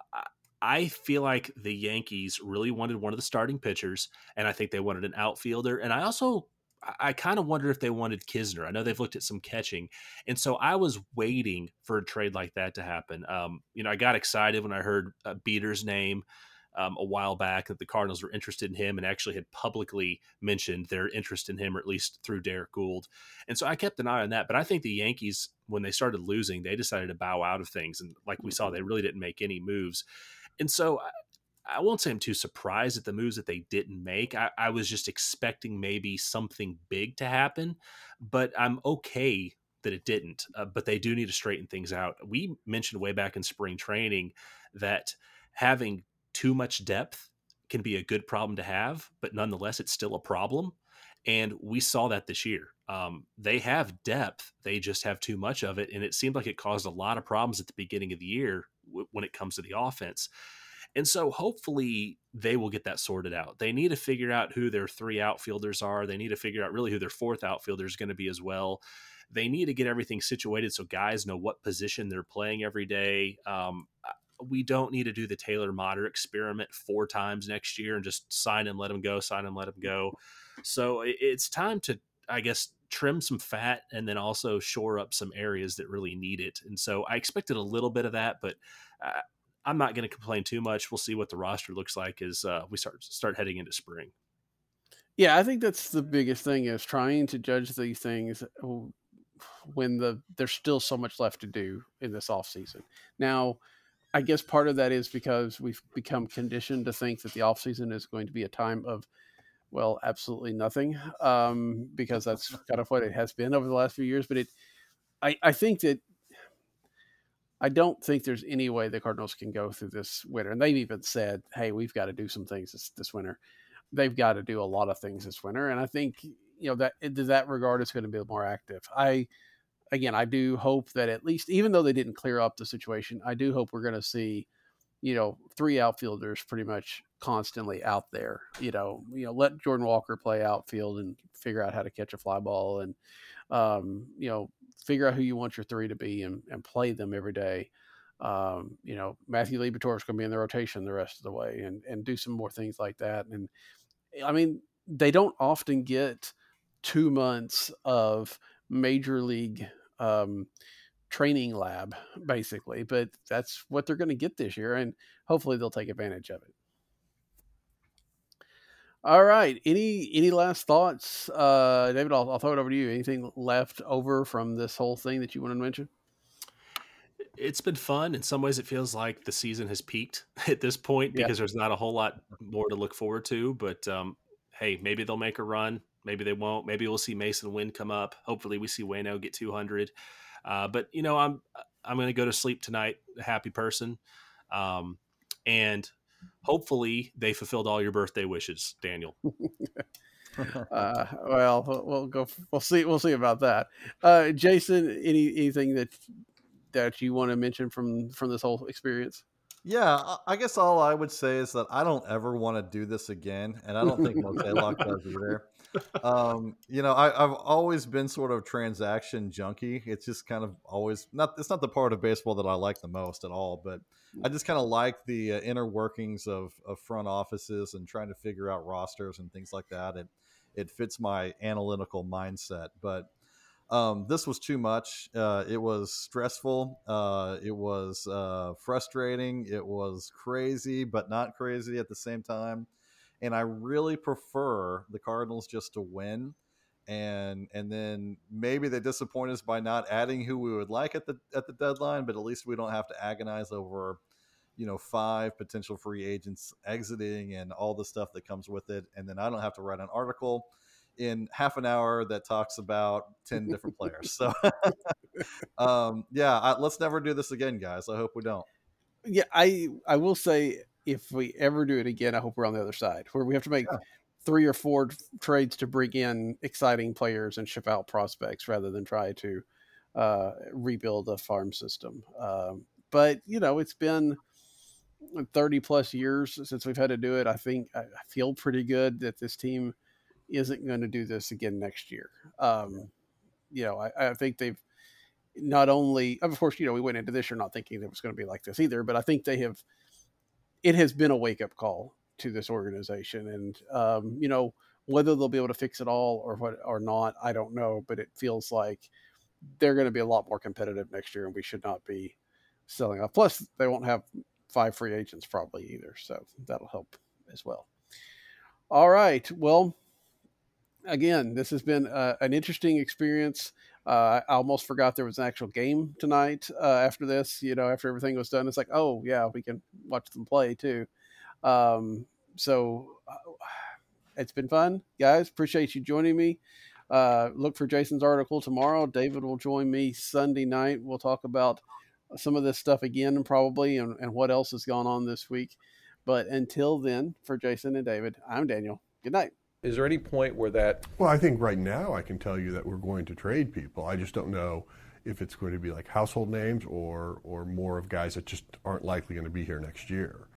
I feel like the Yankees really wanted one of the starting pitchers, and I think they wanted an outfielder. And I also, I kind of wonder if they wanted Kisner. I know they've looked at some catching. And so I was waiting for a trade like that to happen. Um, you know, I got excited when I heard uh, Beater's name. Um, a while back, that the Cardinals were interested in him and actually had publicly mentioned their interest in him, or at least through Derek Gould. And so I kept an eye on that. But I think the Yankees, when they started losing, they decided to bow out of things. And like we saw, they really didn't make any moves. And so I, I won't say I'm too surprised at the moves that they didn't make. I, I was just expecting maybe something big to happen, but I'm okay that it didn't. Uh, but they do need to straighten things out. We mentioned way back in spring training that having too much depth can be a good problem to have, but nonetheless, it's still a problem. And we saw that this year. Um, they have depth. They just have too much of it. And it seemed like it caused a lot of problems at the beginning of the year w- when it comes to the offense. And so hopefully they will get that sorted out. They need to figure out who their three outfielders are. They need to figure out really who their fourth outfielder is going to be as well. They need to get everything situated so guys know what position they're playing every day. Um, we don't need to do the Taylor Motter experiment four times next year and just sign and let him go, sign and let him go. So it's time to, I guess, trim some fat and then also shore up some areas that really need it. And so I expected a little bit of that, but uh, I'm not going to complain too much. We'll see what the roster looks like as uh, we start start heading into spring. Yeah, I think that's the biggest thing, is trying to judge these things when the there's still so much left to do in this offseason. Now, I guess part of that is because we've become conditioned to think that the offseason is going to be a time of, well, absolutely nothing, um, because that's kind of what it has been over the last few years. But it, I, I think that I don't think there's any way the Cardinals can go through this winter. And they've even said, hey, we've got to do some things this, this winter. They've got to do a lot of things this winter. And I think, you know, that in that regard, it's going to be more active. I, Again, I do hope that at least, even though they didn't clear up the situation, I do hope we're going to see, you know, three outfielders pretty much constantly out there. You know, you know, let Jordan Walker play outfield and figure out how to catch a fly ball, and um, you know, figure out who you want your three to be and, and play them every day. Um, you know, Matthew Liberatore is going to be in the rotation the rest of the way, and and do some more things like that. And I mean, they don't often get two months of major league um, training lab, basically, but that's what they're going to get this year, and hopefully they'll take advantage of it. All right. Any any last thoughts, uh, David? I'll, I'll throw it over to you. Anything left over from this whole thing that you want to mention? It's been fun. In some ways, it feels like the season has peaked at this point Yeah. because there's not a whole lot more to look forward to. But um, hey, maybe they'll make a run. Maybe they won't. Maybe we'll see Mason Wynn come up. Hopefully, we see Wayno get two hundred. Uh, but you know, I'm I'm going to go to sleep tonight, a happy person, um, and hopefully they fulfilled all your birthday wishes, Daniel. uh, well, we'll go. We'll see. We'll see about that. Uh, Jason, any anything that that you want to mention from from this whole experience? Yeah, I guess all I would say is that I don't ever want to do this again, and I don't think Mosaic does either. Um, you know, I, I've always been sort of transaction junkie. It's just kind of always not. It's not the part of baseball that I like the most at all, but I just kind of like the uh, inner workings of, of front offices and trying to figure out rosters and things like that. It it fits my analytical mindset, but. Um, this was too much. Uh, it was stressful. Uh, it was uh, frustrating. It was crazy, but not crazy at the same time. And I really prefer the Cardinals just to win. And and then maybe they disappoint us by not adding who we would like at the at the deadline, but at least we don't have to agonize over, you know, five potential free agents exiting and all the stuff that comes with it. And then I don't have to write an article in half an hour that talks about ten different players. So, um, yeah, I, let's never do this again, guys. I hope we don't. Yeah, I I will say if we ever do it again, I hope we're on the other side where we have to make yeah. three or four trades to bring in exciting players and ship out prospects rather than try to uh, rebuild a farm system. Um, but you know, it's been thirty plus years since we've had to do it. I think I feel pretty good that this team isn't going to do this again next year. Um, you know, I, I think they've not only, of course, you know, we went into this year not thinking it was going to be like this either, but I think they have, it has been a wake up call to this organization. And, um, you know, whether they'll be able to fix it all or what or not, I don't know, but it feels like they're going to be a lot more competitive next year and we should not be selling off. Plus they won't have five free agents probably either. So that'll help as well. All right. Well, again, this has been uh, an interesting experience. Uh, I almost forgot there was an actual game tonight uh, after this, you know, after everything was done. It's like, oh, yeah, we can watch them play too. Um, so uh, it's been fun, guys. Appreciate you joining me. Uh, look for Jason's article tomorrow. David will join me Sunday night. We'll talk about some of this stuff again probably and, and what else has gone on this week. But until then, for Jason and David, I'm Daniel. Good night. Is there any point where that... Well, I think right now I can tell you that we're going to trade people. I just don't know if it's going to be like household names or or more of guys that just aren't likely going to be here next year.